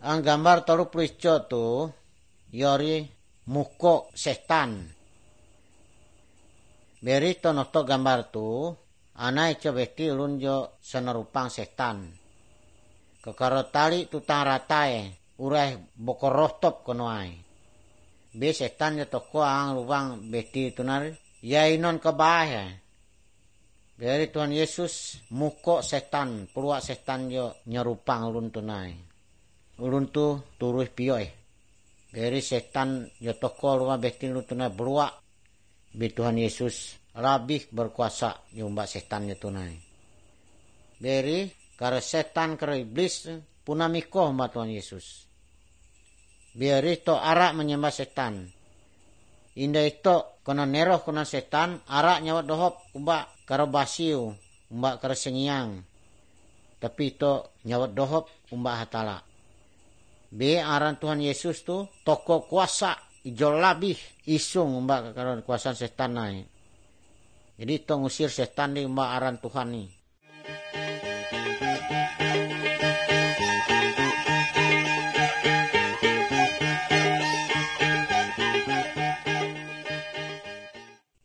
Ang gambar 37 tu yori muko setan. Berito noto gambar tu anai co beti ulun jo senarupang setan. Kekaro tali tutang ratae urai bokorostop konoai. Be setan jo toko ang lubang beti tunar yainon kebaya. Beri Tuhan Yesus muko setan, puluak setan jo nyerupang ulun tunai. Ulun tu turuh pioi. Beri setan jo toko lubang beti ulun tunai beruak. Be Tuhan Yesus labih berkuasa nyumba setan jo tunai. Beri kare setan kare iblis punamiko ma Tuhan Yesus. Beri to arak menyembah setan. Indah itu kono neroh kono setan arak nyawat dohop umba karo basiu umba karo sengiang. Tapi itu nyawat dohop umba hatala. Be aran Tuhan Yesus tu toko kuasa ijo labih isung umba karo kuasaan setan nai. Jadi to ngusir setan di umba aran Tuhan ni.